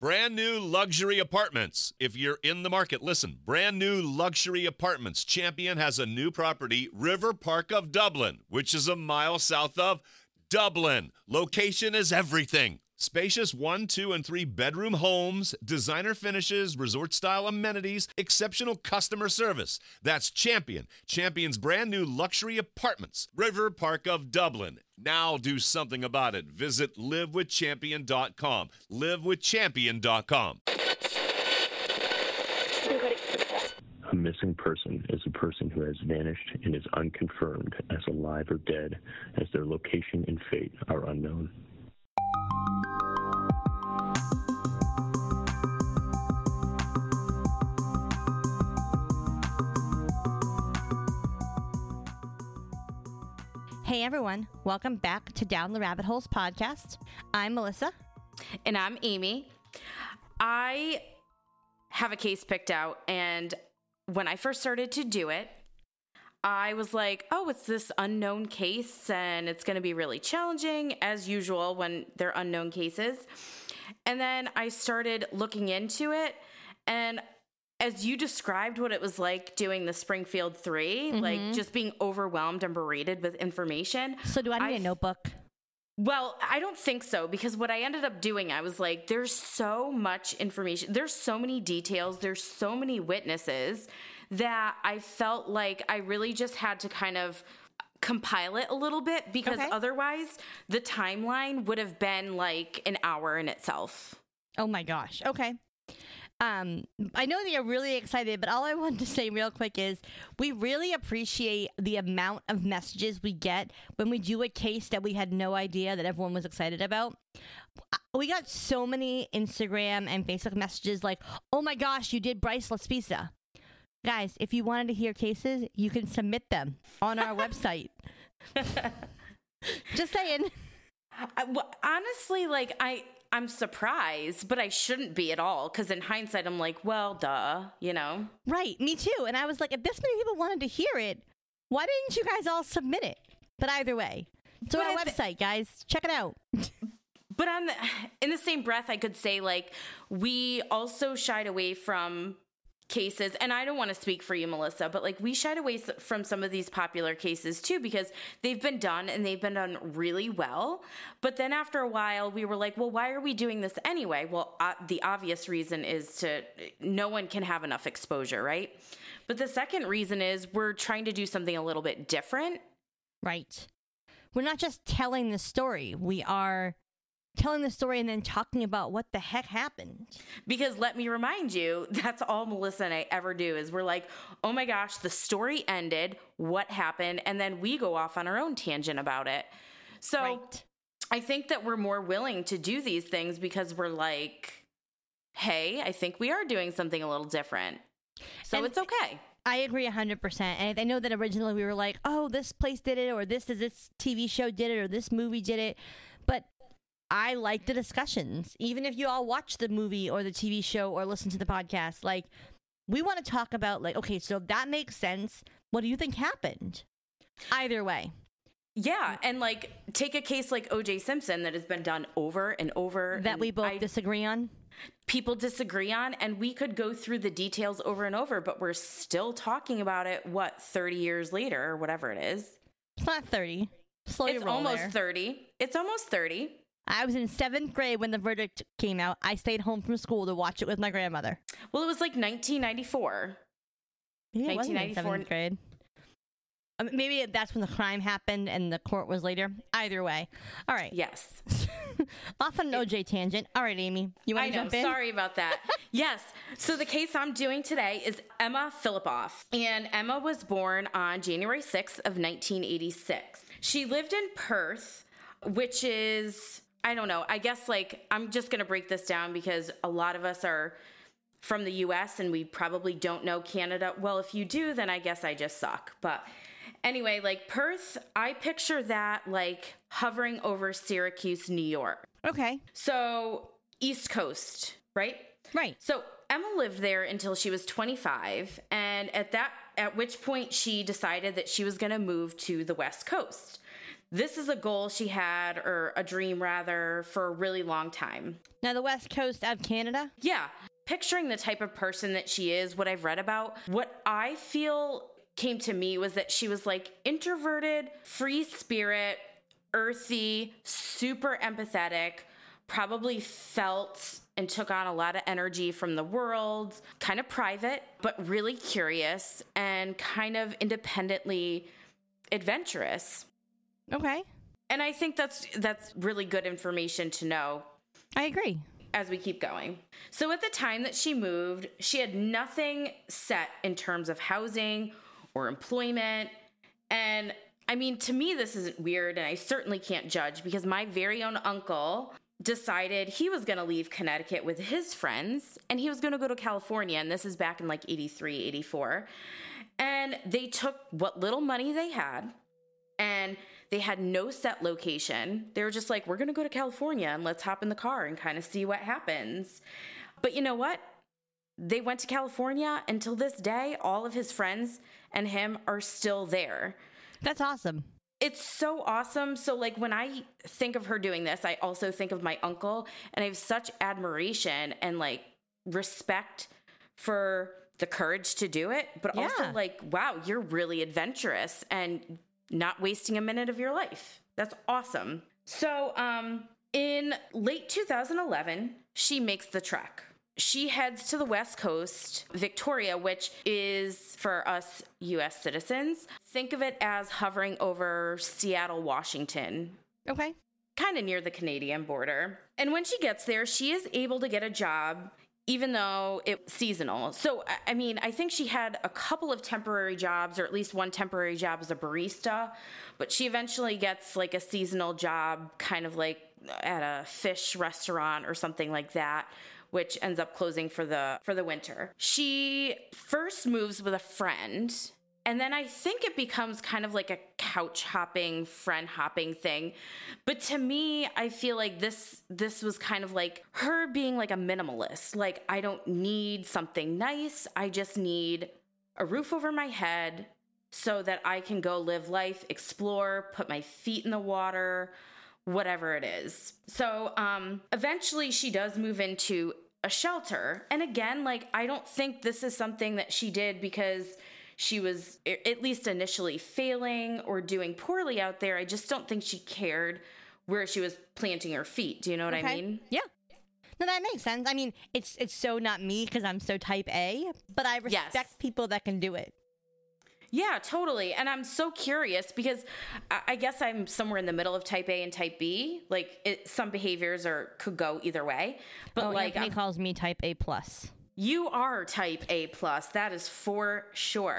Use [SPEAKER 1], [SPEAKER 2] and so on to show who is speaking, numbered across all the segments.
[SPEAKER 1] Brand new luxury apartments. If you're in the market, listen. Brand new luxury apartments. Champion has a new property, River Park of Dublin, which is a mile south of Dublin. Location is everything. Spacious 1, 2, and 3 bedroom homes, designer finishes, resort-style amenities, exceptional customer service. That's Champion. Champion's brand new luxury apartments. River Park of Dublin. Now do something about it. Visit livewithchampion.com. livewithchampion.com.
[SPEAKER 2] A missing person is a person who has vanished and is unconfirmed as alive or dead, as their location and fate are unknown.
[SPEAKER 3] Hey everyone, welcome back to Down the Rabbit Holes podcast. I'm Melissa.
[SPEAKER 4] And I'm Amy. I have a case picked out, and when I first started to do it, I was like, oh, it's this unknown case, and it's going to be really challenging, as usual when they're unknown cases. And then I started looking into it, and as you described what it was like doing the Springfield 3, like just being overwhelmed and berated with information.
[SPEAKER 3] So do I need a notebook?
[SPEAKER 4] Well, I don't think so, because what I ended up doing, I was like, there's so much information. There's so many details. There's so many witnesses that I felt like I really just had to kind of compile it a little bit, because otherwise the timeline would have been like an hour in itself.
[SPEAKER 3] Oh my gosh. Okay. I know that you're really excited, but all I wanted to say real quick is we really appreciate the amount of messages we get when we do a case that we had no idea that everyone was excited about. We got so many Instagram and Facebook messages like, oh my gosh, you did Bryce Laspisa. Guys, if you wanted to hear cases, you can submit them on our website. Just saying.
[SPEAKER 4] Honestly, like I'm surprised, but I shouldn't be at all, because in hindsight, I'm like, well, duh, you know?
[SPEAKER 3] Right, me too. And I was like, if this many people wanted to hear it, why didn't you guys all submit it? But either way, it's on our website, guys. Check it out.
[SPEAKER 4] But in the same breath, I could say, like, we also shied away from cases, and I don't want to speak for you, Melissa, but like we shied away from some of these popular cases too, because they've been done and they've been done really well. But then after a while, we were like, well, why are we doing this anyway? Well, the obvious reason is no one can have enough exposure, right? But the second reason is we're trying to do something a little bit different.
[SPEAKER 3] Right. We're not just telling the story. We are telling the story and then talking about what the heck happened.
[SPEAKER 4] Because let me remind you, that's all Melissa and I ever do, is we're like, oh my gosh, the story ended, what happened? And then we go off on our own tangent about it. So I think that we're more willing to do these things because we're like, hey, I think we are doing something a little different. So it's okay.
[SPEAKER 3] I agree 100%. And I know that originally we were like, oh, this place did it, or this TV show did it, or this movie did it. But I like the discussions. Even if you all watch the movie or the TV show or listen to the podcast, like, we want to talk about, like, okay, so that makes sense. What do you think happened? Either way.
[SPEAKER 4] Yeah. And like, take a case like O.J. Simpson that has been done over and over.
[SPEAKER 3] That we both disagree on?
[SPEAKER 4] People disagree on, and we could go through the details over and over, but we're still talking about it, 30 years later or whatever it is?
[SPEAKER 3] It's not 30. Slow your roll
[SPEAKER 4] almost
[SPEAKER 3] there.
[SPEAKER 4] 30. It's almost 30.
[SPEAKER 3] I was in 7th grade when the verdict came out. I stayed home from school to watch it with my grandmother.
[SPEAKER 4] Well, it was like 1994.
[SPEAKER 3] Maybe it wasn't in 7th grade. Maybe that's when the crime happened and the court was later. Either way. All right.
[SPEAKER 4] Yes.
[SPEAKER 3] Off on an OJ tangent. All right, Amy. You want to jump in?
[SPEAKER 4] Sorry about that. Yes. So the case I'm doing today is Emma Filipoff. And Emma was born on January 6th of 1986. She lived in Perth, which is, I don't know, I guess, like, I'm just going to break this down because a lot of us are from the U.S. and we probably don't know Canada. Well, if you do, then I guess I just suck. But anyway, like, Perth, I picture that like hovering over Syracuse, New York.
[SPEAKER 3] Okay.
[SPEAKER 4] So East Coast, right?
[SPEAKER 3] Right.
[SPEAKER 4] So Emma lived there until she was 25. And at which point she decided that she was going to move to the West Coast. this is a goal she had, or a dream rather, for a really long time.
[SPEAKER 3] Now, the west coast of Canada?
[SPEAKER 4] Yeah. Picturing the type of person that she is, what I've read about, what I feel came to me was that she was like introverted, free spirit, earthy, super empathetic, probably felt and took on a lot of energy from the world, kind of private, but really curious and kind of independently adventurous.
[SPEAKER 3] Okay.
[SPEAKER 4] And I think that's really good information to know.
[SPEAKER 3] I agree.
[SPEAKER 4] As we keep going. So at the time that she moved, she had nothing set in terms of housing or employment. And I mean, to me, this isn't weird, and I certainly can't judge, because my very own uncle decided he was going to leave Connecticut with his friends and he was going to go to California. And this is back in like 83, 84. And they took what little money they had, and they had no set location. They were just like, we're going to go to California and let's hop in the car and kind of see what happens. But you know what? They went to California. Until this day, all of his friends and him are still there.
[SPEAKER 3] That's awesome.
[SPEAKER 4] It's so awesome. So like when I think of her doing this, I also think of my uncle, and I have such admiration and like respect for the courage to do it, but also like, wow, you're really adventurous and not wasting a minute of your life. That's awesome. So in late 2011, she makes the trek. She heads to the West Coast, Victoria, which is, for us U.S. citizens, think of it as hovering over Seattle, Washington.
[SPEAKER 3] Okay.
[SPEAKER 4] Kind of near the Canadian border. And when she gets there, she is able to get a job, even though it's seasonal. So, I mean, I think she had a couple of temporary jobs, or at least one temporary job as a barista, but she eventually gets like a seasonal job, kind of like at a fish restaurant or something like that, which ends up closing for the winter. She first moves with a friend, and then I think it becomes kind of like a couch hopping, friend hopping thing. But to me, I feel like this was kind of like her being like a minimalist. Like, I don't need something nice. I just need a roof over my head so that I can go live life, explore, put my feet in the water, whatever it is. So eventually she does move into a shelter. And again, like, I don't think this is something that she did because she was at least initially failing or doing poorly out there. I just don't think she cared where she was planting her feet. Do you know what I mean?
[SPEAKER 3] Yeah. No, that makes sense. I mean, it's so not me because I'm so type A, but I respect people that can do it.
[SPEAKER 4] Yeah, totally. And I'm so curious because I guess I'm somewhere in the middle of type A and type B. Like, some behaviors could go either way. But like,
[SPEAKER 3] Anthony calls me type A plus.
[SPEAKER 4] You are type A plus. That is for sure.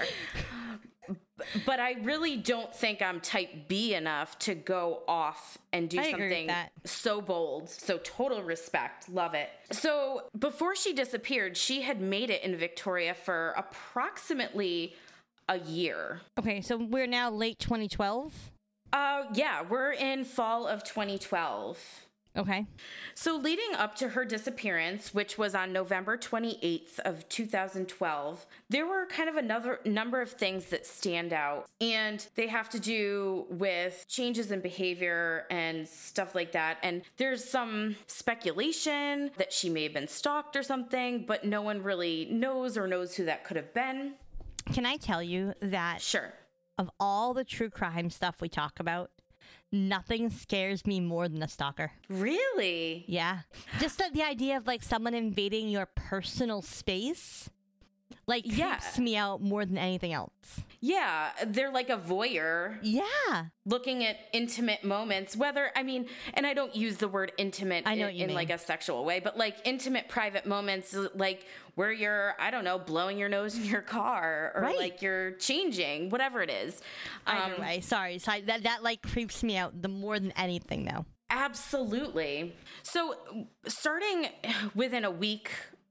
[SPEAKER 4] But I really don't think I'm type B enough to go off and do something so bold. So total respect. Love it. So before she disappeared, she had made it in Victoria for approximately a year.
[SPEAKER 3] Okay, so we're now late 2012?
[SPEAKER 4] Yeah, we're in fall of 2012.
[SPEAKER 3] Okay.
[SPEAKER 4] So leading up to her disappearance, which was on November 28th of 2012, there were kind of another number of things that stand out, and they have to do with changes in behavior and stuff like that. And there's some speculation that she may have been stalked or something, but no one really knows who that could have been.
[SPEAKER 3] Can I tell you that
[SPEAKER 4] Sure.
[SPEAKER 3] Of all the true crime stuff we talk about, nothing scares me more than a stalker.
[SPEAKER 4] Really?
[SPEAKER 3] Yeah. Just the idea of like someone invading your personal space, like, creeps me out more than anything else.
[SPEAKER 4] Yeah, they're like a voyeur.
[SPEAKER 3] Yeah.
[SPEAKER 4] Looking at intimate moments, and I don't use the word intimate in like a sexual way, but like intimate private moments, like where you're, I don't know, blowing your nose in your car, or like you're changing, whatever it is.
[SPEAKER 3] Either way, sorry. That like creeps me out the more than anything though.
[SPEAKER 4] Absolutely. So starting within a week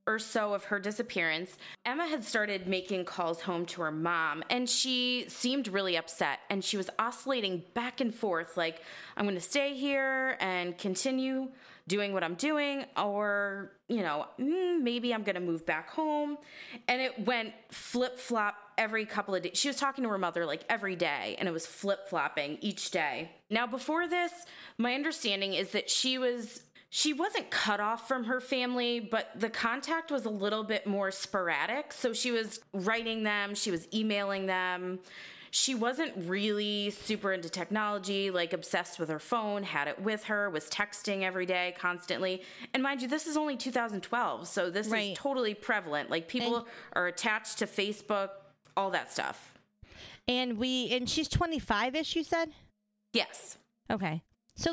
[SPEAKER 4] or so of her disappearance, Emma had started making calls home to her mom, and she seemed really upset, and she was oscillating back and forth, like, I'm going to stay here and continue doing what I'm doing, or, maybe I'm going to move back home. And it went flip-flop every couple of days. She was talking to her mother like every day, and it was flip-flopping each day. Now, before this, my understanding is that she wasn't cut off from her family, but the contact was a little bit more sporadic. So she was writing them, she was emailing them. She wasn't really super into technology, like obsessed with her phone, had it with her, was texting every day constantly. And mind you, this is only 2012, so this is totally prevalent. Like, people are attached to Facebook, all that stuff.
[SPEAKER 3] And she's 25-ish, you said?
[SPEAKER 4] Yes.
[SPEAKER 3] Okay. So,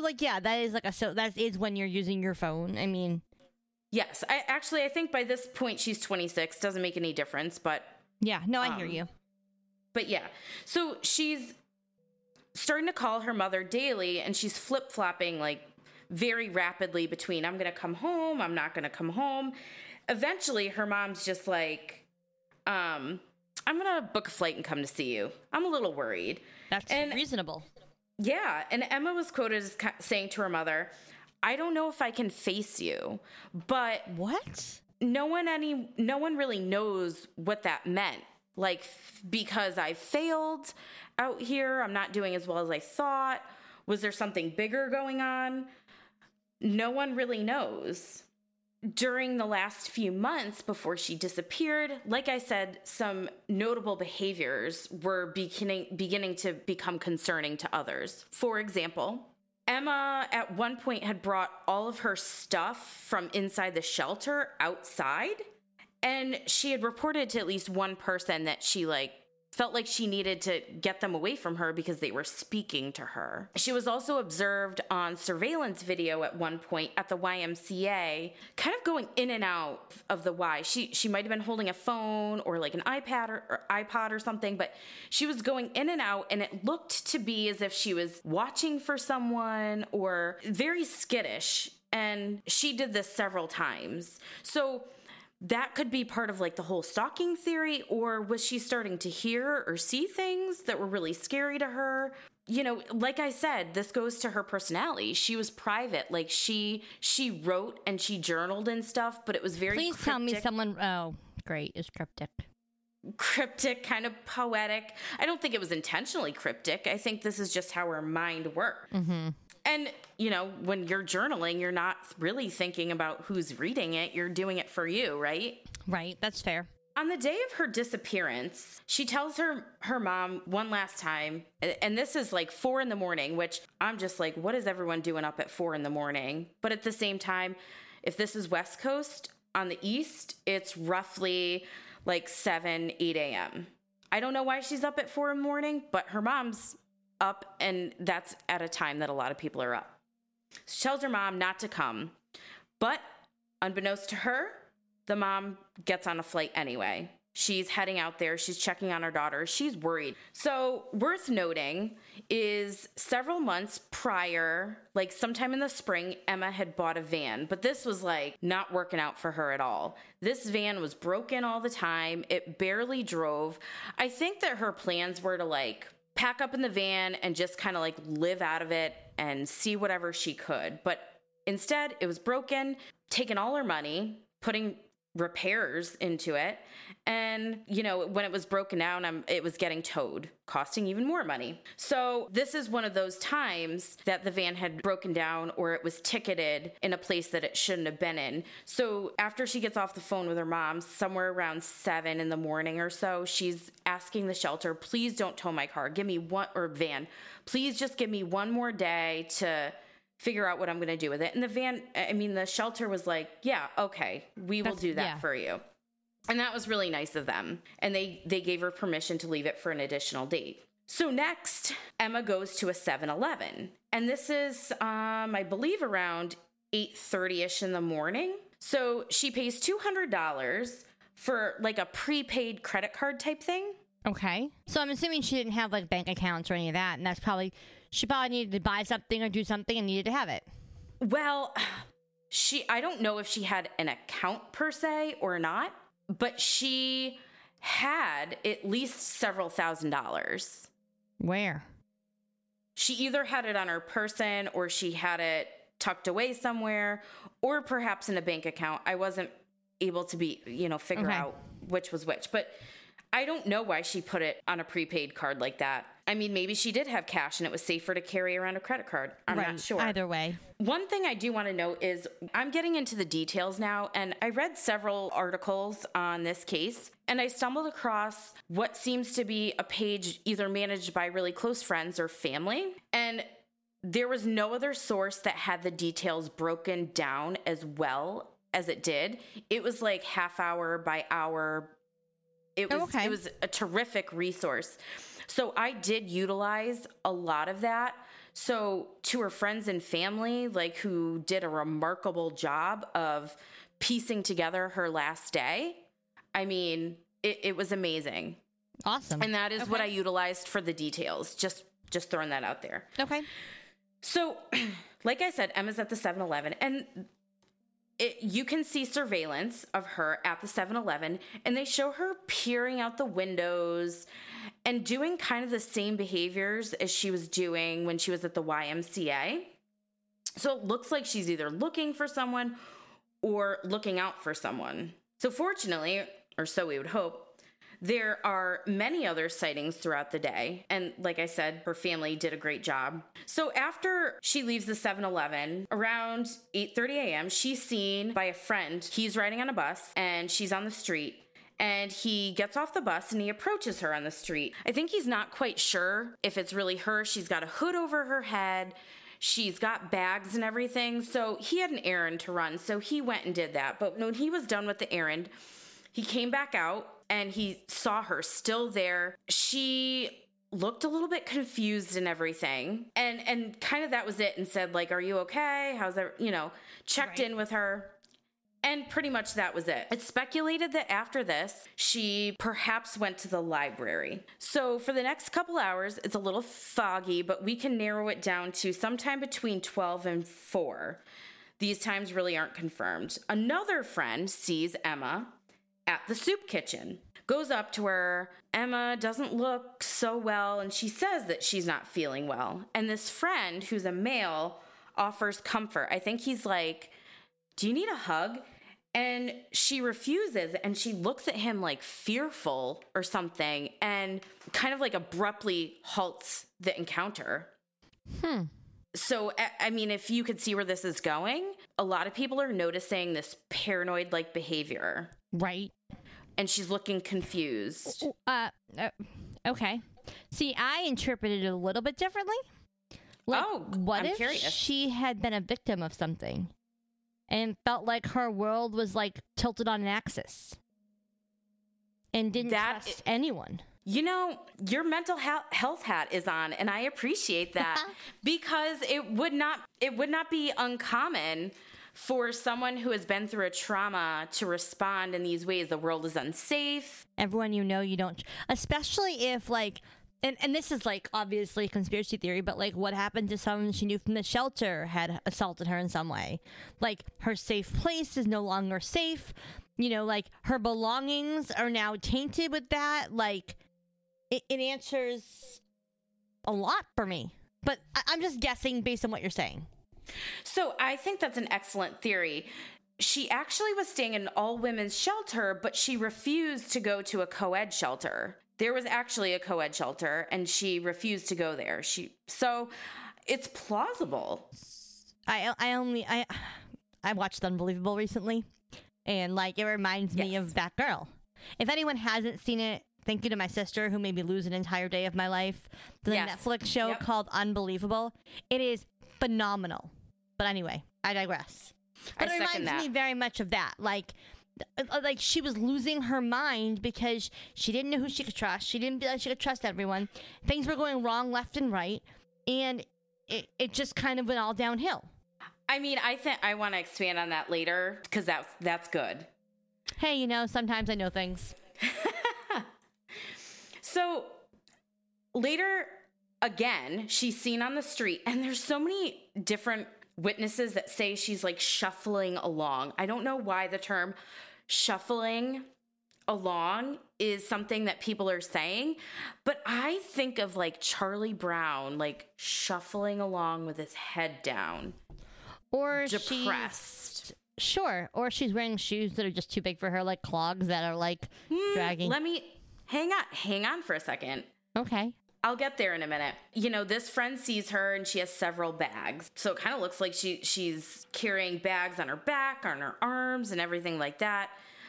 [SPEAKER 3] that is when you're using your phone. I mean,
[SPEAKER 4] yes. I think by this point she's 26. Doesn't make any difference, but
[SPEAKER 3] yeah. No, I hear you.
[SPEAKER 4] But yeah, so she's starting to call her mother daily, and she's flip-flopping like very rapidly between I'm going to come home, I'm not going to come home. Eventually, her mom's just like, I'm going to book a flight and come to see you. I'm a little worried.
[SPEAKER 3] That's reasonable.
[SPEAKER 4] Yeah, and Emma was quoted as saying to her mother, I don't know if I can face you, but
[SPEAKER 3] what?
[SPEAKER 4] No one really knows what that meant. Like, because I failed out here, I'm not doing as well as I thought. Was there something bigger going on? No one really knows. During the last few months before she disappeared, like I said, some notable behaviors were beginning to become concerning to others. For example, Emma at one point had brought all of her stuff from inside the shelter outside. And she had reported to at least one person that she felt like she needed to get them away from her because they were speaking to her. She was also observed on surveillance video at one point at the YMCA, kind of going in and out of the Y. She might have been holding a phone or like an iPad or iPod or something, but she was going in and out, and it looked to be as if she was watching for someone or very skittish. And she did this several times. So that could be part of like the whole stalking theory, or was she starting to hear or see things that were really scary to her? Like I said, this goes to her personality. She was private. Like she wrote and she journaled and stuff, but it was very
[SPEAKER 3] Please
[SPEAKER 4] cryptic.
[SPEAKER 3] Tell me someone, oh, great, is cryptic.
[SPEAKER 4] Cryptic, kind of poetic. I don't think it was intentionally cryptic. I think this is just how her mind worked.
[SPEAKER 3] Mm-hmm.
[SPEAKER 4] And, when you're journaling, you're not really thinking about who's reading it. You're doing it for you, right?
[SPEAKER 3] Right. That's fair.
[SPEAKER 4] On the day of her disappearance, she tells her mom one last time, and this is like 4 a.m, which I'm just like, what is everyone doing up at 4 a.m? But at the same time, if this is West Coast, on the East, it's roughly like 7, 8 a.m. I don't know why she's up at 4 a.m, but her mom's up, and that's at a time that a lot of people are up. She tells her mom not to come, but unbeknownst to her, the mom gets on a flight anyway. She's heading out there. She's checking on her daughter. She's worried. So worth noting is several months prior, like sometime in the spring, Emma had bought a van, but this was like not working out for her at all. This van was broken all the time. It barely drove. I think that her plans were to like pack up in the van and just kind of like live out of it and see whatever she could. But instead, it was broken, taking all her money, putting repairs into it. And, when it was broken down, it was getting towed, costing even more money. So this is one of those times that the van had broken down or it was ticketed in a place that it shouldn't have been in. So after she gets off the phone with her mom, somewhere around 7 a.m. or so, she's asking the shelter, please don't tow my car. Please just give me one more day to figure out what I'm going to do with it. And the shelter was like, yeah, okay, we will do that for you. And that was really nice of them. And they gave her permission to leave it for an additional date. So next, Emma goes to a 7-Eleven. And this is, I believe, around 8:30-ish in the morning. So she pays $200 for like a prepaid credit card type thing.
[SPEAKER 3] Okay. So I'm assuming she didn't have like bank accounts or any of that. And she probably needed to buy something or do something and needed to have it.
[SPEAKER 4] Well, I don't know if she had an account per se or not, but she had at least several $1,000s.
[SPEAKER 3] Where?
[SPEAKER 4] She either had it on her person or she had it tucked away somewhere or perhaps in a bank account. I wasn't able to figure out which was which, but I don't know why she put it on a prepaid card like that. I mean, maybe she did have cash and it was safer to carry around a credit card. I'm not sure.
[SPEAKER 3] Either way.
[SPEAKER 4] One thing I do want to note is I'm getting into the details now, and I read several articles on this case, and I stumbled across what seems to be a page either managed by really close friends or family, and there was no other source that had the details broken down as well as it did. It was like half hour by hour. It was a terrific resource. So I did utilize a lot of that. So to her friends and family, like, who did a remarkable job of piecing together her last day, I mean, it was amazing.
[SPEAKER 3] Awesome.
[SPEAKER 4] And that is what I utilized for the details. Just throwing that out there.
[SPEAKER 3] Okay.
[SPEAKER 4] So, like I said, Emma's at the 7-Eleven, and you can see surveillance of her at the 7-Eleven, and they show her peering out the windows and doing kind of the same behaviors as she was doing when she was at the YMCA. So it looks like she's either looking for someone or looking out for someone. So fortunately, or so we would hope, there are many other sightings throughout the day. And like I said, her family did a great job. So after she leaves the 7-Eleven, around 8:30 a.m., she's seen by a friend. He's riding on a bus and she's on the street. And he gets off the bus and he approaches her on the street. I think he's not quite sure if it's really her. She's got a hood over her head. She's got bags and everything. So he had an errand to run. So he went and did that. But when he was done with the errand, he came back out and he saw her still there. She looked a little bit confused and everything. And kind of that was it, and said, like, are you okay? How's that? Checked in with her. And pretty much that was it. It's speculated that after this, she perhaps went to the library. So for the next couple hours, it's a little foggy, but we can narrow it down to sometime between 12 and 4. These times really aren't confirmed. Another friend sees Emma at the soup kitchen, goes up to her. Emma doesn't look so well, and she says that she's not feeling well. And this friend, who's a male, offers comfort. I think he's like, do you need a hug? And she refuses, and she looks at him like fearful or something, and kind of like abruptly halts the encounter. So, I mean, if you could see where this is going, a lot of people are noticing this paranoid-like behavior.
[SPEAKER 3] Right.
[SPEAKER 4] And she's looking confused.
[SPEAKER 3] Okay. See, I interpreted it a little bit differently. Like, what
[SPEAKER 4] I'm
[SPEAKER 3] if
[SPEAKER 4] curious.
[SPEAKER 3] she had been a victim of something and felt like her world was like tilted on an axis and didn't trust anyone?
[SPEAKER 4] Your mental health hat is on, and I appreciate that because it would not be uncommon for someone who has been through a trauma to respond in these ways. The world is unsafe.
[SPEAKER 3] Everyone you don't, especially if like, and this is like obviously conspiracy theory, but like what happened to someone she knew from the shelter had assaulted her in some way? Like her safe place is no longer safe. Like her belongings are now tainted with that. Like it answers a lot for me, but I'm just guessing based on what you're saying.
[SPEAKER 4] So I think that's an excellent theory. She actually was staying in an all-women's shelter, but she refused to go to a co-ed shelter. There was actually a co-ed shelter, and she refused to go there. So it's plausible.
[SPEAKER 3] I watched Unbelievable recently, and like it reminds me of that girl. If anyone hasn't seen it, thank you to my sister who made me lose an entire day of my life. The Netflix show called Unbelievable. It is phenomenal. But anyway, I digress. But it reminds me very much of that. Like she was losing her mind because she didn't know who she could trust. She didn't feel like she could trust everyone. Things were going wrong left and right. And it just kind of went all downhill.
[SPEAKER 4] I mean, I think I want to expand on that later because that's good.
[SPEAKER 3] Hey, sometimes I know things.
[SPEAKER 4] So later, again, she's seen on the street, and there's so many different witnesses that say she's like shuffling along. I don't know why the term shuffling along is something that people are saying, but I think of like Charlie Brown, like shuffling along with his head down.
[SPEAKER 3] Or
[SPEAKER 4] depressed.
[SPEAKER 3] Sure. Or she's wearing shoes that are just too big for her, like clogs that are like dragging.
[SPEAKER 4] Let me hang on for a second.
[SPEAKER 3] Okay.
[SPEAKER 4] I'll get there in a minute. You know, this friend sees her and she has several bags. So it kind of looks like she's carrying bags on her back, on her arms, and everything like that.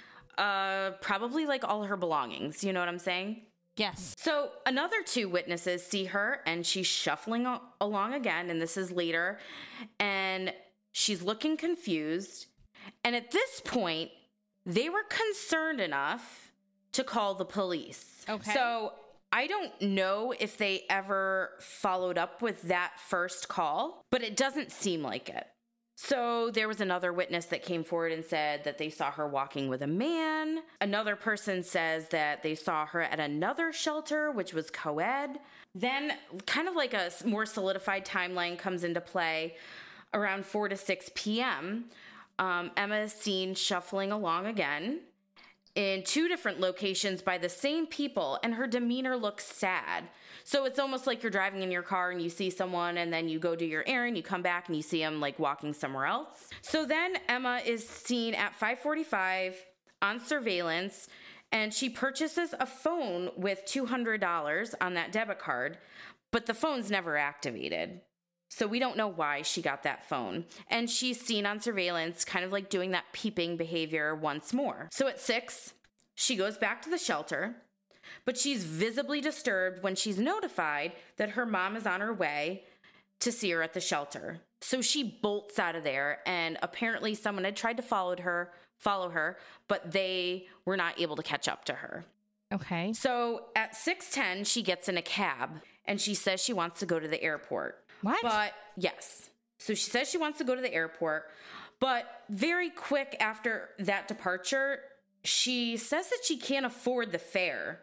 [SPEAKER 4] Probably like all her belongings. You know what I'm saying?
[SPEAKER 3] Yes.
[SPEAKER 4] So another two witnesses see her and she's shuffling along again. And this is later. And she's looking confused. And at this point, they were concerned enough to call the police.
[SPEAKER 3] Okay.
[SPEAKER 4] So I don't know if they ever followed up with that first call, but it doesn't seem like it. So there was another witness that came forward and said that they saw her walking with a man. Another person says that they saw her at another shelter, which was co-ed. Then kind of like a more solidified timeline comes into play around 4 to 6 p.m. Emma is seen shuffling along again in 2 different locations by the same people, and her demeanor looks sad. So it's almost like you're driving in your car and you see someone and then you go do your errand, you come back and you see them like walking somewhere else. So then Emma is seen at 5:45 on surveillance, and she purchases a phone with $200 on that debit card, but the phone's never activated. So we don't know why she got that phone. And she's seen on surveillance kind of like doing that peeping behavior once more. So at 6, she goes back to the shelter, but she's visibly disturbed when she's notified that her mom is on her way to see her at the shelter. So she bolts out of there, and apparently someone had tried to follow her, but they were not able to catch up to her.
[SPEAKER 3] Okay.
[SPEAKER 4] So at 6:10, she gets in a cab, and she says she wants to go to the airport.
[SPEAKER 3] What?
[SPEAKER 4] But yes. So she says she wants to go to the airport, but very quick after that departure, she says that she can't afford the fare.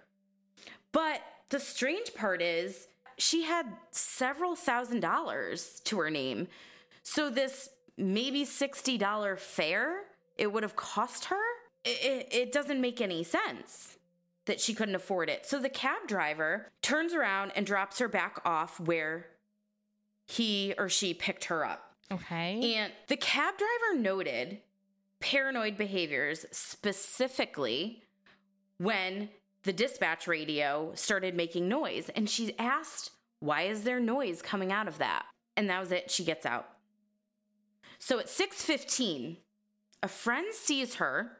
[SPEAKER 4] But the strange part is she had several $1,000s to her name. So this maybe $60 fare it would have cost her, it doesn't make any sense that she couldn't afford it. So the cab driver turns around and drops her back off where he or she picked her up.
[SPEAKER 3] Okay.
[SPEAKER 4] And the cab driver noted paranoid behaviors, specifically when the dispatch radio started making noise. And she asked, why is there noise coming out of that? And that was it. She gets out. So at 6:15, a friend sees her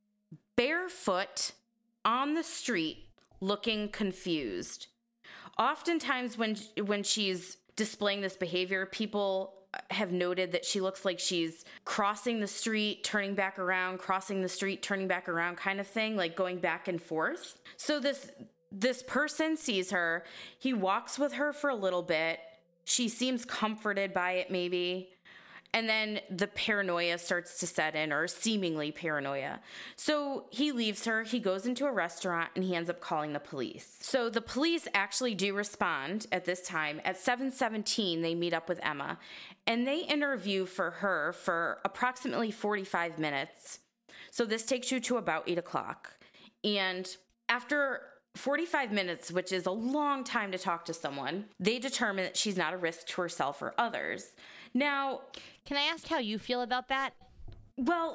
[SPEAKER 4] barefoot on the street looking confused. Oftentimes when she's displaying this behavior, people have noted that she looks like she's crossing the street, turning back around, crossing the street, turning back around kind of thing, like going back and forth. So this person sees her. He walks with her for a little bit. She seems comforted by it maybe. And then the paranoia starts to set in, or seemingly paranoia. So he leaves her, he goes into a restaurant, and he ends up calling the police. So the police actually do respond at this time. At 7:17, they meet up with Emma, and they interview for her for approximately 45 minutes. So this takes you to about 8 o'clock. And after 45 minutes, which is a long time to talk to someone, they determine that she's not a risk to herself or others. Now,
[SPEAKER 3] can I ask how you feel about that?
[SPEAKER 4] Well,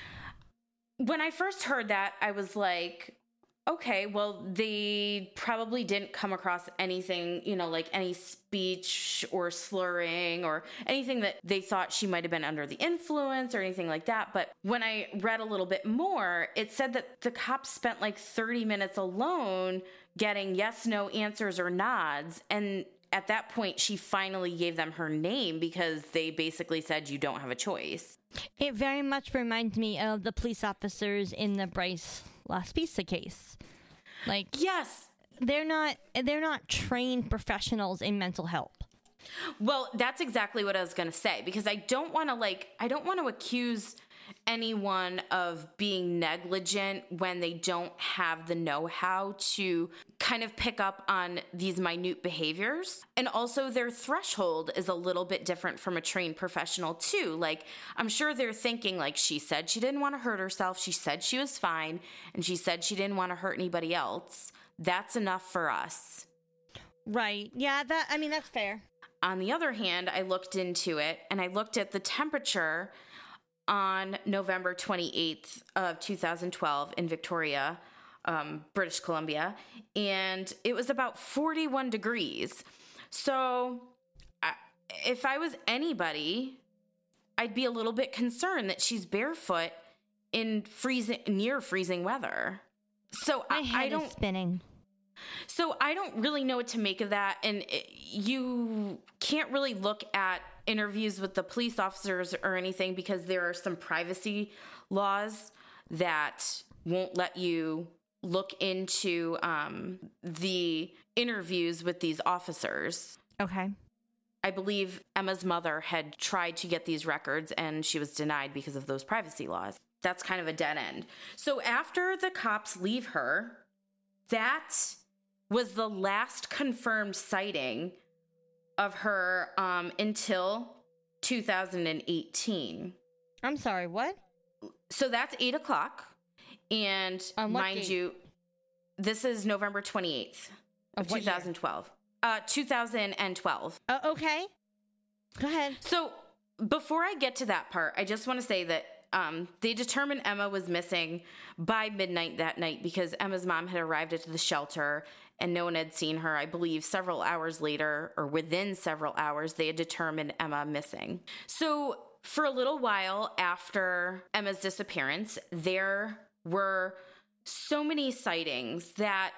[SPEAKER 4] when I first heard that, I was like, okay, well, they probably didn't come across anything, like any speech or slurring or anything that they thought she might have been under the influence or anything like that. But when I read a little bit more, it said that the cops spent like 30 minutes alone getting yes, no answers or nods. And at that point, she finally gave them her name because they basically said, you don't have a choice.
[SPEAKER 3] It very much reminds me of the police officers in the Bryce Laspisa case.
[SPEAKER 4] Yes,
[SPEAKER 3] they're not trained professionals in mental health.
[SPEAKER 4] Well, that's exactly what I was going to say, because I don't want to accuse anyone of being negligent when they don't have the know-how to kind of pick up on these minute behaviors. And also their threshold is a little bit different from a trained professional too. Like, I'm sure they're thinking, like, she said she didn't want to hurt herself. She said she was fine. And she said she didn't want to hurt anybody else. That's enough for us.
[SPEAKER 3] Right. Yeah, that's fair.
[SPEAKER 4] On the other hand, I looked into it and I looked at the temperature on November 28th of 2012 in Victoria, British Columbia, and it was about 41 degrees. So if I was anybody, I'd be a little bit concerned that she's barefoot in near freezing weather. So
[SPEAKER 3] My head is spinning.
[SPEAKER 4] So I don't really know what to make of that. And you can't really look at interviews with the police officers or anything because there are some privacy laws that won't let you look into the interviews with these officers.
[SPEAKER 3] Okay.
[SPEAKER 4] I believe Emma's mother had tried to get these records and she was denied because of those privacy laws. That's kind of a dead end. So after the cops leave her, that was the last confirmed sighting of her until 2018.
[SPEAKER 3] I'm sorry, what?
[SPEAKER 4] So that's 8 o'clock. And mind you, this is November 28th of 2012. 2012.
[SPEAKER 3] Okay. Go ahead.
[SPEAKER 4] So before I get to that part, I just want to say that they determined Emma was missing by midnight that night because Emma's mom had arrived at the shelter and no one had seen her. I believe several hours later, or within several hours, they had determined Emma missing. So for a little while after Emma's disappearance, there were so many sightings that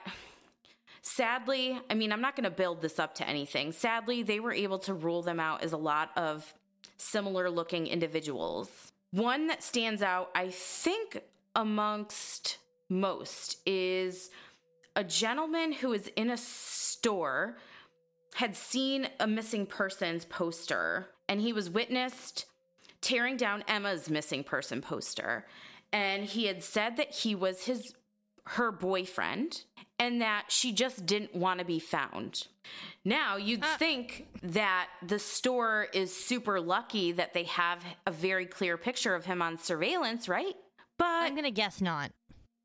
[SPEAKER 4] sadly, I mean, I'm not going to build this up to anything. Sadly, they were able to rule them out as a lot of similar looking individuals. One that stands out, I think, amongst most is a gentleman who was in a store, had seen a missing persons poster, and he was witnessed tearing down Emma's missing person poster. And he had said that he was her boyfriend and that she just didn't want to be found. Now, you'd think that the store is super lucky that they have a very clear picture of him on surveillance, right? But
[SPEAKER 3] I'm going to guess not.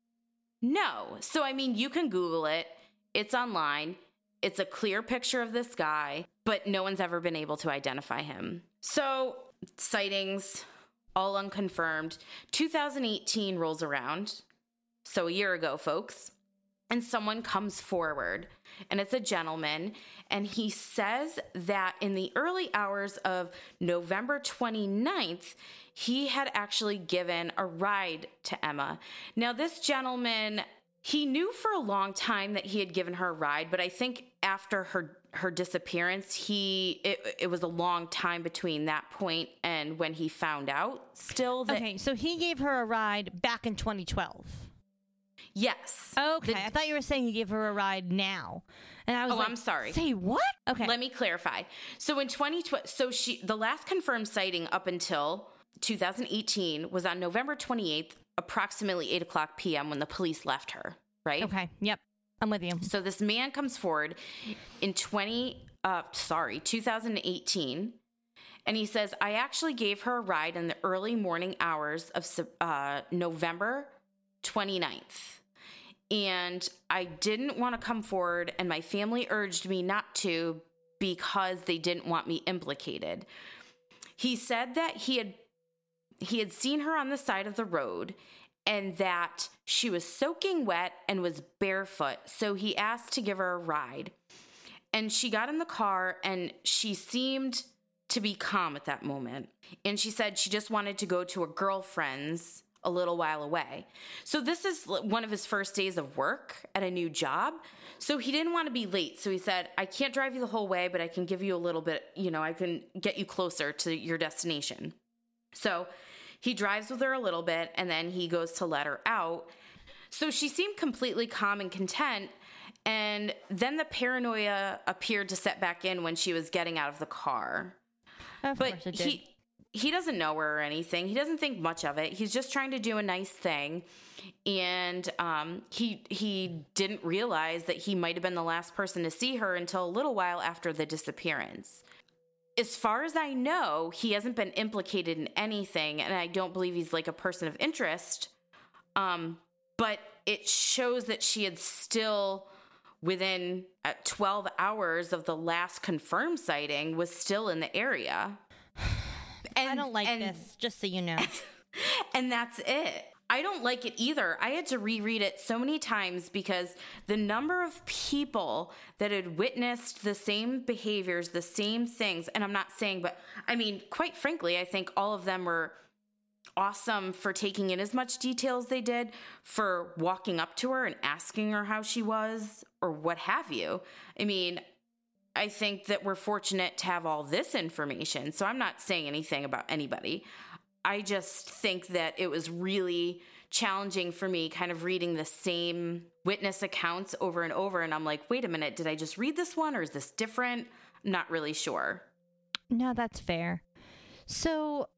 [SPEAKER 4] No. So, I mean, you can Google it. It's online. It's a clear picture of this guy, but no one's ever been able to identify him. So, sightings, all unconfirmed. 2018 rolls around. So a year ago, folks. And someone comes forward, and it's a gentleman, and he says that in the early hours of November 29th, he had actually given a ride to Emma. Now, this gentleman, he knew for a long time that he had given her a ride, but I think after her disappearance, it was a long time between that point and when he found out still that...
[SPEAKER 3] Okay, so he gave her a ride back in 2012.
[SPEAKER 4] Yes.
[SPEAKER 3] Okay, I thought you were saying he gave her a ride now. And I was
[SPEAKER 4] I'm sorry.
[SPEAKER 3] Say what? Okay.
[SPEAKER 4] Let me clarify. So in 2012, the last confirmed sighting up until 2018 was on November 28th, approximately 8 o'clock p.m. when the police left her, right?
[SPEAKER 3] Okay, yep. I'm with you.
[SPEAKER 4] So this man comes forward in 2018, and he says, I actually gave her a ride in the early morning hours of November 29th. And I didn't want to come forward, and my family urged me not to because they didn't want me implicated. He said that he had seen her on the side of the road and that she was soaking wet and was barefoot, so he asked to give her a ride. And she got in the car, and she seemed to be calm at that moment. And she said she just wanted to go to a girlfriend's a little while away. So this is one of his first days of work at a new job. So he didn't want to be late. So he said, I can't drive you the whole way, but I can give you a little bit, I can get you closer to your destination. So he drives with her a little bit, and then he goes to let her out. So she seemed completely calm and content. And then the paranoia appeared to set back in when she was getting out of the car.
[SPEAKER 3] Of course it did.
[SPEAKER 4] he doesn't know her or anything. He doesn't think much of it. He's just trying to do a nice thing. And he didn't realize that he might have been the last person to see her until a little while after the disappearance. As far as I know, he hasn't been implicated in anything, and I don't believe he's like a person of interest. But it shows that she had still, within 12 hours of the last confirmed sighting, was still in the area.
[SPEAKER 3] I don't like this, just so you know.
[SPEAKER 4] And that's it. I don't like it either. I had to reread it so many times because the number of people that had witnessed the same behaviors, the same things, and I'm not saying, but I mean, quite frankly, I think all of them were awesome for taking in as much detail as they did, for walking up to her and asking her how she was or what have you. I mean, I think that we're fortunate to have all this information, so I'm not saying anything about anybody. I just think that it was really challenging for me kind of reading the same witness accounts over and over. And I'm like, wait a minute, did I just read this one or is this different? Not really sure.
[SPEAKER 3] No, that's fair. So...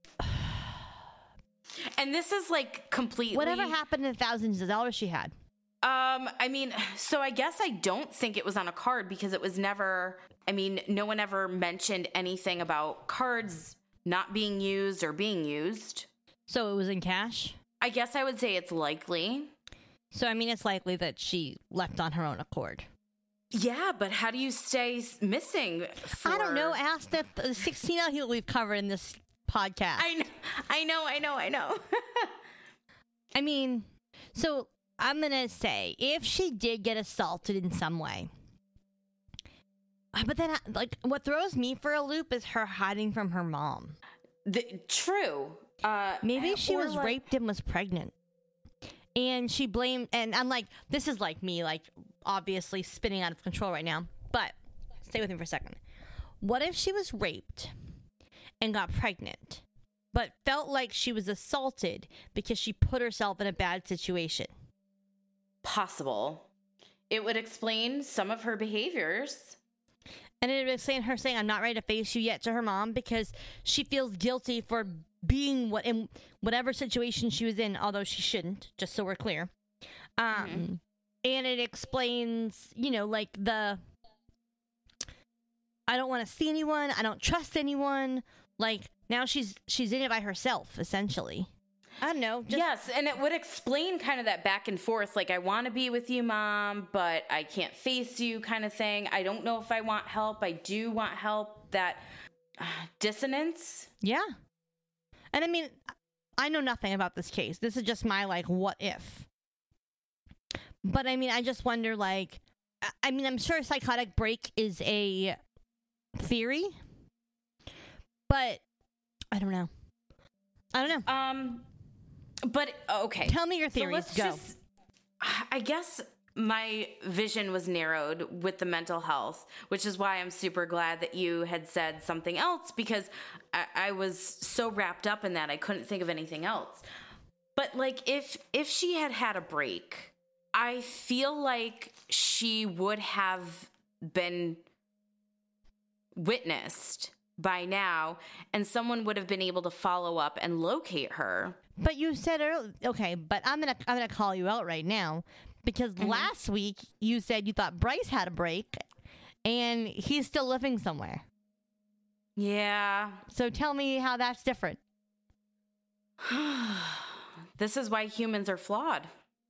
[SPEAKER 4] And this is like completely...
[SPEAKER 3] Whatever happened to the thousands of dollars she had?
[SPEAKER 4] I mean, so I guess I don't think it was on a card because it was never... I mean, no one ever mentioned anything about cards not being used or being used.
[SPEAKER 3] So it was in cash?
[SPEAKER 4] I guess I would say it's likely.
[SPEAKER 3] So, I mean, it's likely that she left on her own accord.
[SPEAKER 4] Yeah, but how do you stay missing for...
[SPEAKER 3] I don't know. Ask the 16 out here we've covered in this podcast.
[SPEAKER 4] I know.
[SPEAKER 3] I mean, so I'm going to say, if she did get assaulted in some way, but then, like, what throws me for a loop is her hiding from her mom.
[SPEAKER 4] True.
[SPEAKER 3] Maybe she was raped and was pregnant. And she blamed, and I'm like, this is like me, like, obviously spinning out of control right now. But stay with me for a second. What if she was raped and got pregnant, but felt like she was assaulted because she put herself in a bad situation?
[SPEAKER 4] Possible. It would explain some of her behaviors.
[SPEAKER 3] And it would explain her saying, I'm not ready to face you yet, to her mom, because she feels guilty for being in whatever situation she was in, although she shouldn't, just so we're clear. And it explains, you know, like I don't want to see anyone, I don't trust anyone. Like, now she's in it by herself, essentially. I don't know.
[SPEAKER 4] Yes, and it would explain kind of that back and forth, like, I want to be with you, Mom, but I can't face you kind of thing. I don't know if I want help. I do want help. That dissonance.
[SPEAKER 3] Yeah. And I mean, I know nothing about this case. This is just my, like, what if. But I mean, I just wonder, like, I mean, I'm sure psychotic break is a theory, but I don't know.
[SPEAKER 4] But okay.
[SPEAKER 3] Tell me your theories.
[SPEAKER 4] So let's I guess my vision was narrowed with the mental health, which is why I'm super glad that you had said something else, because I was so wrapped up in that I couldn't think of anything else. But like, if she had a break, I feel like she would have been witnessed by now, and someone would have been able to follow up and locate her.
[SPEAKER 3] But you said earlier, okay, but I'm gonna call you out right now, because last week you said you thought Bryce had a break, and he's still living somewhere.
[SPEAKER 4] Yeah.
[SPEAKER 3] So tell me how that's different.
[SPEAKER 4] This is why humans are flawed.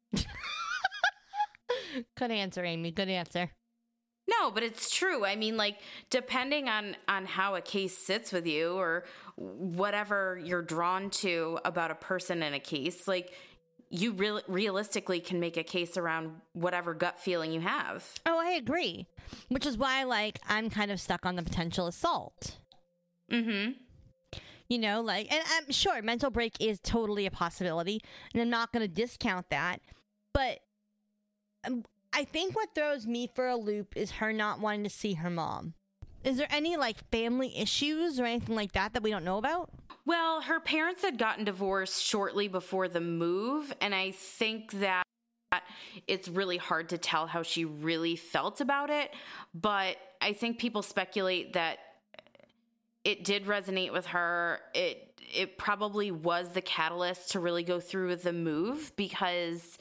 [SPEAKER 3] Good answer, Amy. Good answer.
[SPEAKER 4] No, but it's true. I mean, like, depending on how a case sits with you or whatever you're drawn to about a person in a case, like, you realistically can make a case around whatever gut feeling you have.
[SPEAKER 3] Oh, I agree. Which is why, like, I'm kind of stuck on the potential assault.
[SPEAKER 4] Mm-hmm.
[SPEAKER 3] You know, like, and I'm sure mental break is totally a possibility, and I'm not going to discount that. But I think what throws me for a loop is her not wanting to see her mom. Is there any, like, family issues or anything like that we don't know about?
[SPEAKER 4] Well, her parents had gotten divorced shortly before the move, and I think that it's really hard to tell how she really felt about it. But I think people speculate that it did resonate with her. It probably was the catalyst to really go through with the move because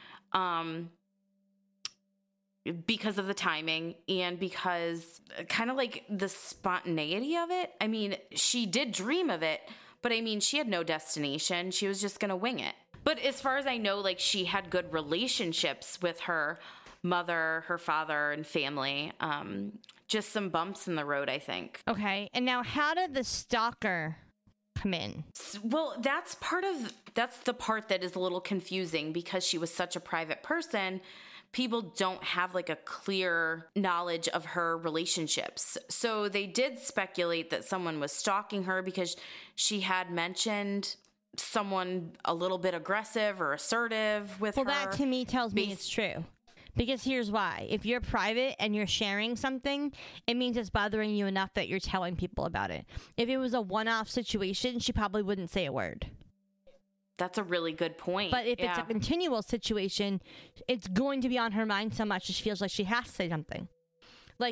[SPEAKER 4] of the timing and because kind of like the spontaneity of it. I mean, she did dream of it, but I mean, she had no destination. She was just going to wing it. But as far as I know, like she had good relationships with her mother, her father, and family. Just some bumps in the road, I think.
[SPEAKER 3] Okay. And now how did the stalker come in?
[SPEAKER 4] Well, that's the part that is a little confusing because she was such a private person. People don't have like a clear knowledge of her relationships. So they did speculate that someone was stalking her because she had mentioned someone a little bit aggressive or assertive with her.
[SPEAKER 3] Well, that to me tells me it's true. Because here's why. If you're private and you're sharing something, it means it's bothering you enough that you're telling people about it. If it was a one-off situation, she probably wouldn't say a word.
[SPEAKER 4] That's a really good point.
[SPEAKER 3] But if it's a continual situation, it's going to be on her mind so much that she feels like she has to say something. Like,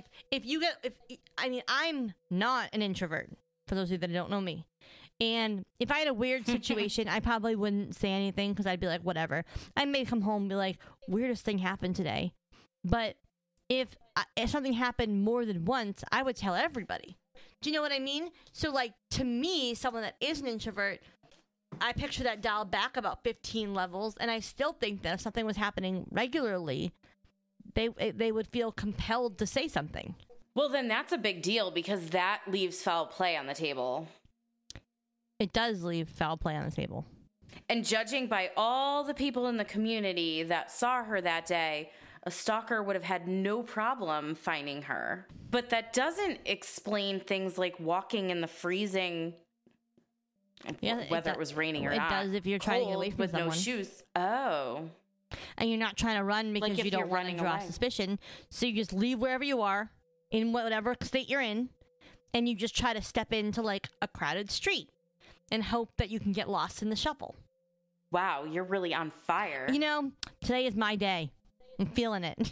[SPEAKER 3] I'm not an introvert, for those of you that don't know me. And if I had a weird situation, I probably wouldn't say anything because I'd be like, whatever. I may come home and be like, weirdest thing happened today. But if something happened more than once, I would tell everybody. Do you know what I mean? So, like, to me, someone that is an introvert, I picture that dial back about 15 levels, and I still think that if something was happening regularly, they would feel compelled to say something.
[SPEAKER 4] Well, then that's a big deal because that leaves foul play on the table.
[SPEAKER 3] It does leave foul play on the table.
[SPEAKER 4] And judging by all the people in the community that saw her that day, a stalker would have had no problem finding her. But that doesn't explain things like walking in the freezing, whether it was raining or not.
[SPEAKER 3] It does if you're trying to get away from
[SPEAKER 4] with
[SPEAKER 3] someone.
[SPEAKER 4] no shoes. Oh.
[SPEAKER 3] And you're not trying to run because
[SPEAKER 4] Like
[SPEAKER 3] you don't want to draw suspicion. So you just leave wherever you are, in whatever state you're in, and you just try to step into like a crowded street and hope that you can get lost in the shuffle.
[SPEAKER 4] Wow, you're really on fire.
[SPEAKER 3] You know, today is my day. I'm feeling it.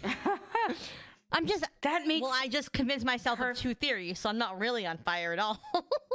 [SPEAKER 3] I just convinced myself of two theories, so I'm not really on fire at all.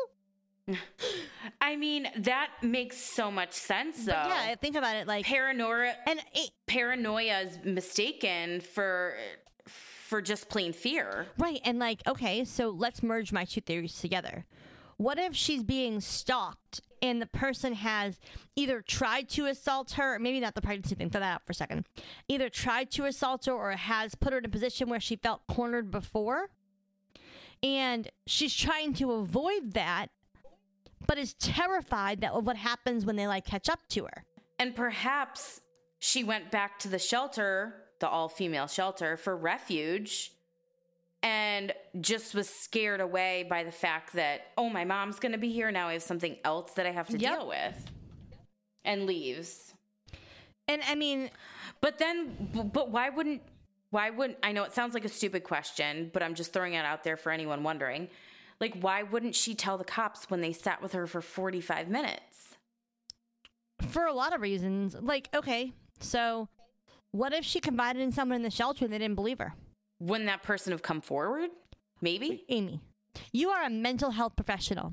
[SPEAKER 4] I mean, that makes so much sense, though.
[SPEAKER 3] But yeah, think about it. Like
[SPEAKER 4] paranoia is mistaken for just plain fear.
[SPEAKER 3] Right, and like, okay, so let's merge my two theories together. What if she's being stalked and the person has either tried to assault her, maybe not the pregnancy thing, throw that out for a second, either tried to assault her or has put her in a position where she felt cornered before, and she's trying to avoid that, but is terrified of what happens when they like catch up to her.
[SPEAKER 4] And perhaps she went back to the shelter, the all-female shelter, for refuge, and just was scared away by the fact that, oh, my mom's going to be here. Now I have something else that I have to deal with. And leaves.
[SPEAKER 3] And I mean...
[SPEAKER 4] But why wouldn't, I know it sounds like a stupid question, but I'm just throwing it out there for anyone wondering. Like, why wouldn't she tell the cops when they sat with her for 45 minutes?
[SPEAKER 3] For a lot of reasons. Like, okay, so what if she confided in someone in the shelter and they didn't believe her?
[SPEAKER 4] Wouldn't that person have come forward? Maybe.
[SPEAKER 3] Amy, you are a mental health professional.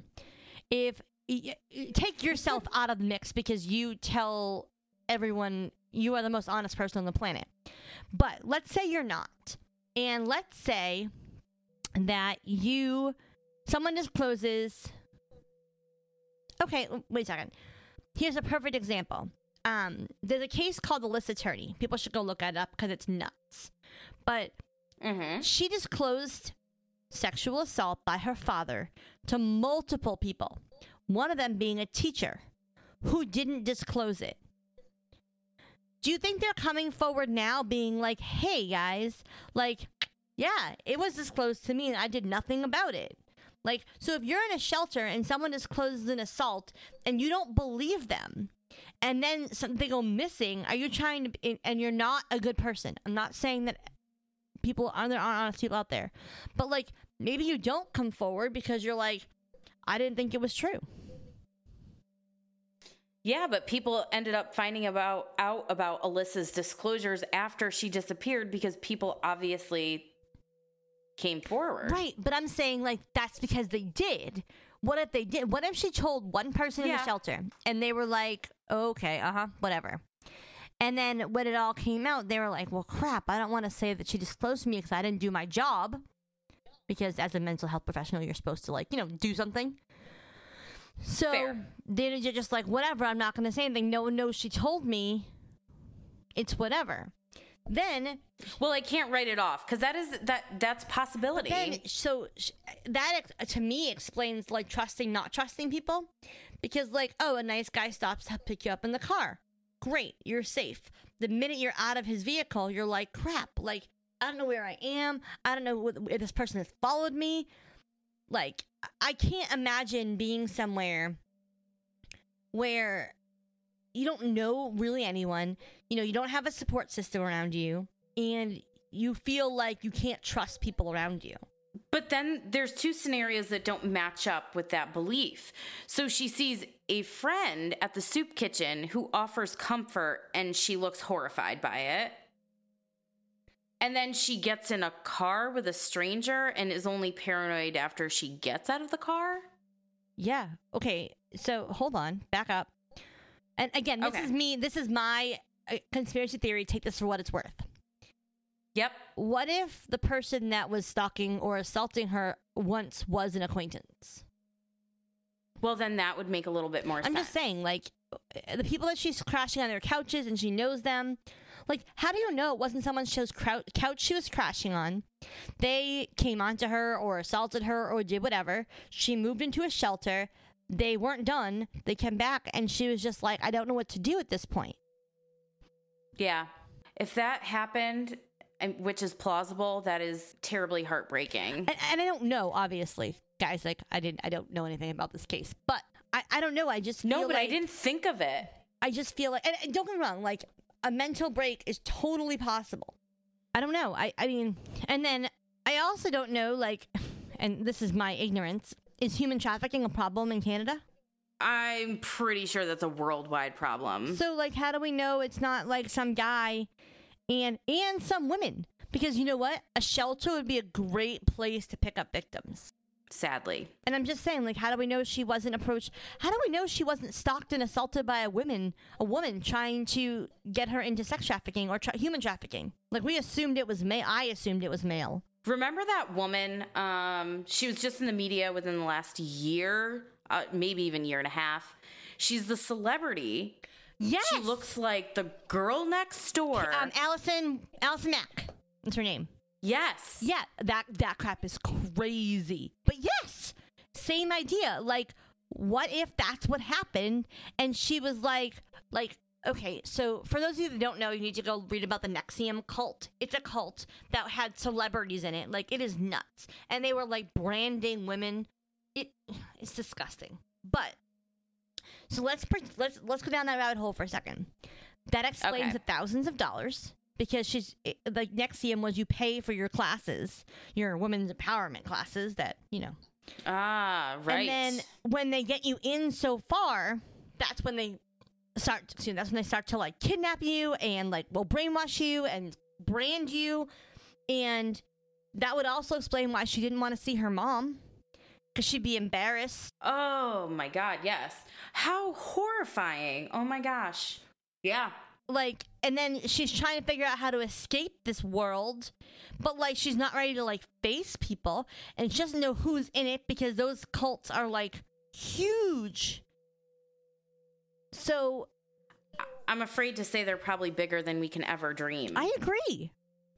[SPEAKER 3] Take yourself out of the mix because you tell everyone you are the most honest person on the planet. But let's say you're not. And let's say that someone discloses. Okay, wait a second. Here's a perfect example. There's a case called The List Attorney. People should go look it up because it's nuts. But she disclosed sexual assault by her father to multiple people, one of them being a teacher who didn't disclose it. Do you think they're coming forward now being like, hey, guys, like, yeah, it was disclosed to me and I did nothing about it? Like, so if you're in a shelter and someone discloses an assault and you don't believe them, and then they go missing, are you trying to, and you're not a good person. I'm not saying that there aren't honest people out there. But, like, maybe you don't come forward because you're like, I didn't think it was true.
[SPEAKER 4] Yeah, but people ended up finding out about Alyssa's disclosures after she disappeared because people obviously came forward.
[SPEAKER 3] Right, but I'm saying, like, that's because they did. what if they did? What if she told one person in the
[SPEAKER 4] Yeah.
[SPEAKER 3] shelter and they were like, okay, whatever. And then when it all came out, they were like, well, crap, I don't want to say that she disclosed to me because I didn't do my job. Because as a mental health professional, you're supposed to, like, do something. So
[SPEAKER 4] Fair.
[SPEAKER 3] they're just like, whatever, I'm not going to say anything. No one knows she told me. It's whatever. Then,
[SPEAKER 4] Well, I can't write it off because that's a possibility.
[SPEAKER 3] that to me explains, like, trusting, not trusting people. Because, like, oh, a nice guy stops to pick you up in the car. Great, you're safe. The minute you're out of his vehicle, you're like, crap, like, I don't know where I am. I don't know if this person has followed me. Like, I can't imagine being somewhere where you don't know really anyone. You don't have a support system around you, and you feel like you can't trust people around you.
[SPEAKER 4] But then there's two scenarios that don't match up with that belief. So she sees a friend at the soup kitchen who offers comfort, and she looks horrified by it. And then she gets in a car with a stranger and is only paranoid after she gets out of the car?
[SPEAKER 3] Yeah. Okay. So hold on. Back up. And again, this is my conspiracy theory. Take this for what it's worth.
[SPEAKER 4] Yep.
[SPEAKER 3] What if the person that was stalking or assaulting her once was an acquaintance?
[SPEAKER 4] Well, then that would make a little bit more sense.
[SPEAKER 3] I'm just saying, like, the people that she's crashing on their couches and she knows them. Like, how do you know it wasn't someone's couch she was crashing on? They came onto her or assaulted her or did whatever. She moved into a shelter. They weren't done. They came back and she was just like, I don't know what to do at this point.
[SPEAKER 4] Yeah. If that happened, which is plausible, that is terribly heartbreaking.
[SPEAKER 3] And I don't know, obviously. Guys, like, I don't know anything about this case. But I don't know. I just feel
[SPEAKER 4] No, but
[SPEAKER 3] like,
[SPEAKER 4] I didn't think of it.
[SPEAKER 3] I just feel like, and don't get me wrong, like, a mental break is totally possible. I don't know. I mean, and then I also don't know, like, and this is my ignorance, is human trafficking a problem in Canada?
[SPEAKER 4] I'm pretty sure that's a worldwide problem.
[SPEAKER 3] So, like, how do we know it's not, like, some guy and some women? Because you know what? A shelter would be a great place to pick up victims.
[SPEAKER 4] Sadly.
[SPEAKER 3] And I'm just saying, like, how do we know she wasn't approached? How do we know she wasn't stalked and assaulted by a woman trying to get her into sex trafficking or human trafficking? Like, we assumed it was male. I assumed it was male.
[SPEAKER 4] Remember that woman? She was just in the media within the last year, maybe even year and a half. She's the celebrity.
[SPEAKER 3] Yes.
[SPEAKER 4] She looks like the girl next door.
[SPEAKER 3] Allison Mack. That's her name.
[SPEAKER 4] Yes.
[SPEAKER 3] Yeah, that crap is crazy. But yes, same idea. Like, what if that's what happened? And she was like, okay, so for those of you that don't know, you need to go read about the NXIVM cult. It's a cult that had celebrities in it. Like, it is nuts. And they were, like, branding women. It's disgusting. But, so let's go down that rabbit hole for a second. That explains the thousands of dollars. Because like, NXIVM was you pay for your classes, your women's empowerment classes that,
[SPEAKER 4] Ah, right.
[SPEAKER 3] And then when they get you in so far, that's when they start to, like, kidnap you and, like, brainwash you and brand you. And that would also explain why she didn't want to see her mom. Because she'd be embarrassed.
[SPEAKER 4] Oh, my God, yes. How horrifying. Oh, my gosh. Yeah.
[SPEAKER 3] Like, and then she's trying to figure out how to escape this world, but, like, she's not ready to, like, face people, and she doesn't know who's in it because those cults are, like, huge. So
[SPEAKER 4] I'm afraid to say they're probably bigger than we can ever dream.
[SPEAKER 3] I agree.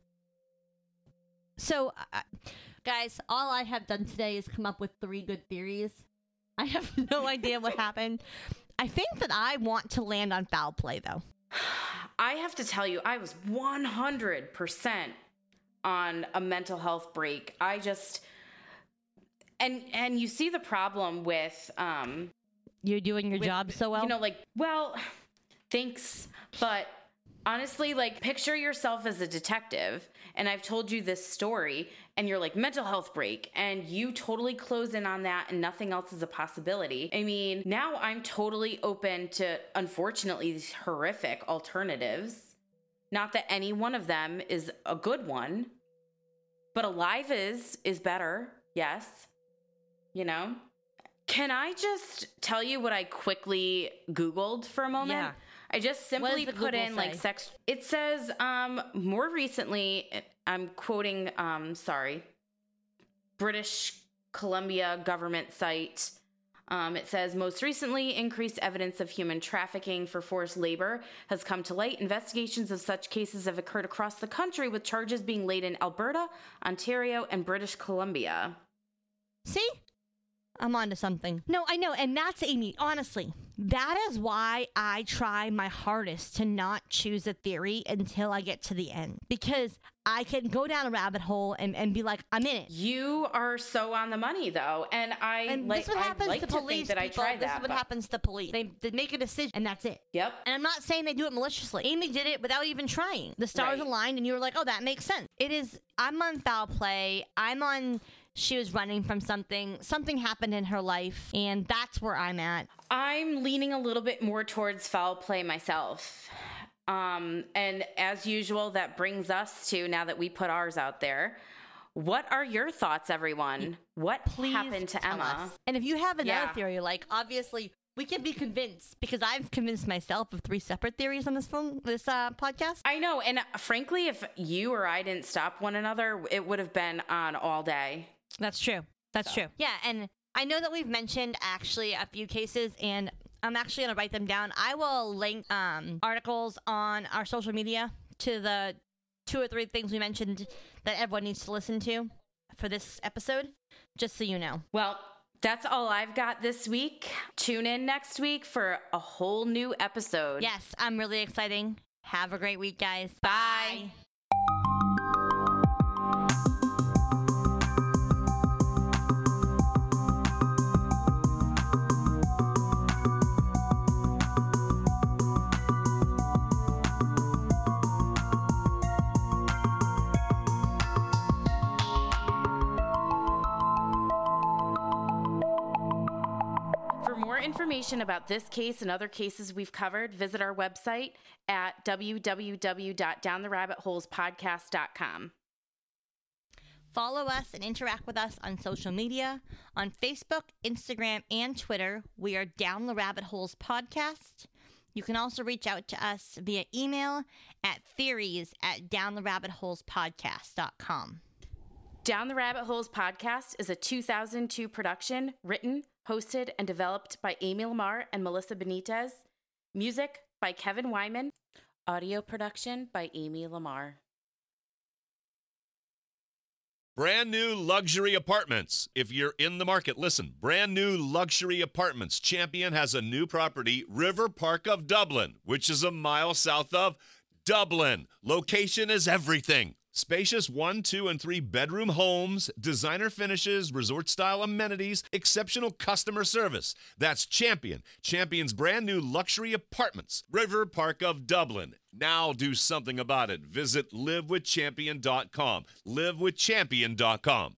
[SPEAKER 3] So, guys, all I have done today is come up with 3 good theories. I have no idea what happened. I think that I want to land on foul play, though.
[SPEAKER 4] I have to tell you, I was 100% on a mental health break. I just, and you see the problem with,
[SPEAKER 3] You're doing your job so well.
[SPEAKER 4] Well, thanks. But honestly, like, picture yourself as a detective, and I've told you this story, and you're like, mental health break, and you totally close in on that, and nothing else is a possibility. I mean, now I'm totally open to, unfortunately, these horrific alternatives. Not that any one of them is a good one, but alive is better, yes. Can I just tell you what I quickly Googled for a moment?
[SPEAKER 3] Yeah.
[SPEAKER 4] I just simply
[SPEAKER 3] does the
[SPEAKER 4] put
[SPEAKER 3] Google
[SPEAKER 4] in like
[SPEAKER 3] say?
[SPEAKER 4] sex. It says more recently, I'm quoting, British Columbia government site. It says, most recently, increased evidence of human trafficking for forced labor has come to light. Investigations of such cases have occurred across the country, with charges being laid in Alberta, Ontario, and British Columbia.
[SPEAKER 3] See? I'm onto something. No, I know. And that's Amy. Honestly, that is why I try my hardest to not choose a theory until I get to the end. Because I can go down a rabbit hole and be like, I'm in it.
[SPEAKER 4] You are so on the money, though. And
[SPEAKER 3] This is what happens
[SPEAKER 4] like
[SPEAKER 3] to
[SPEAKER 4] to
[SPEAKER 3] police
[SPEAKER 4] think that I
[SPEAKER 3] people.
[SPEAKER 4] tried
[SPEAKER 3] This
[SPEAKER 4] that.
[SPEAKER 3] is what
[SPEAKER 4] but-
[SPEAKER 3] happens to police. They make a decision, and that's it.
[SPEAKER 4] Yep.
[SPEAKER 3] And I'm not saying they do it maliciously. Amy did it without even trying. The stars
[SPEAKER 4] Right.
[SPEAKER 3] aligned, and you were like, oh, that makes sense. I'm on foul play. She was running from something. Something happened in her life, and that's where I'm at.
[SPEAKER 4] I'm leaning a little bit more towards foul play myself. And as usual, that brings us to, now that we put ours out there, what are your thoughts, everyone? What
[SPEAKER 3] Please
[SPEAKER 4] happened to
[SPEAKER 3] tell
[SPEAKER 4] Emma?
[SPEAKER 3] us. And if you have another
[SPEAKER 4] Yeah.
[SPEAKER 3] theory, like, obviously, we can be convinced, because I've convinced myself of 3 separate theories on this podcast.
[SPEAKER 4] I know, and frankly, if you or I didn't stop one another, it would have been on all day.
[SPEAKER 3] That's true. That's true. Yeah, and I know that we've mentioned actually a few cases, and I'm actually going to write them down. I will link articles on our social media to the 2 or 3 things we mentioned that everyone needs to listen to for this episode, just so you know.
[SPEAKER 4] Well, that's all I've got this week. Tune in next week for a whole new episode.
[SPEAKER 3] Yes, I'm really excited. Have a great week, guys.
[SPEAKER 4] Bye. For more information about this case and other cases we've covered, visit our website at www.downtherabbitholespodcast.com.
[SPEAKER 3] Follow us and interact with us on social media. On Facebook, Instagram, and Twitter, we are Down the Rabbit Holes Podcast. You can also reach out to us via email at theories@downtherabbitholespodcast.com.
[SPEAKER 4] Down the Rabbit Holes Podcast is a 2002 production, written, hosted, and developed by Amy Lamar and Melissa Benitez. Music by Kevin Wyman. Audio production by Amy Lamar.
[SPEAKER 1] Brand new luxury apartments. If you're in the market, listen. Brand new luxury apartments. Champion has a new property, River Park of Dublin, which is a mile south of Dublin. Location is everything. Spacious 1, 2, and 3 bedroom homes, designer finishes, resort-style amenities, exceptional customer service. That's Champion. Champion's brand new luxury apartments, River Park of Dublin. Now do something about it. Visit livewithchampion.com. livewithchampion.com.